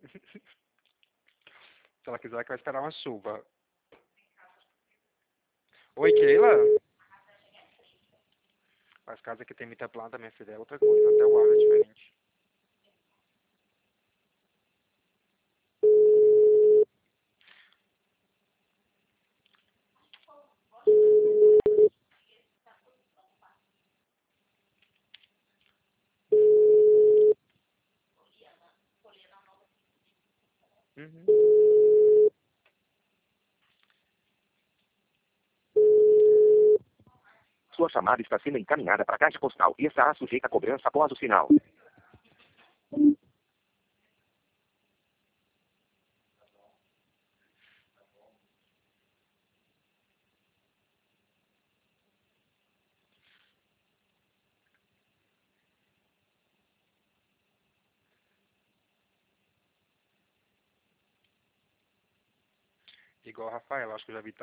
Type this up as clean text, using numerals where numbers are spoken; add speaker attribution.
Speaker 1: Se ela quiser, que vai esperar uma chuva. Oi, Keila? As casas que tem muita planta, minha filha, é outra coisa. Até o ar é diferente. Uhum.
Speaker 2: Sua chamada está sendo encaminhada para a caixa postal e estará sujeita a cobrança após o sinal.
Speaker 1: Igual o Rafael, acho que eu já vi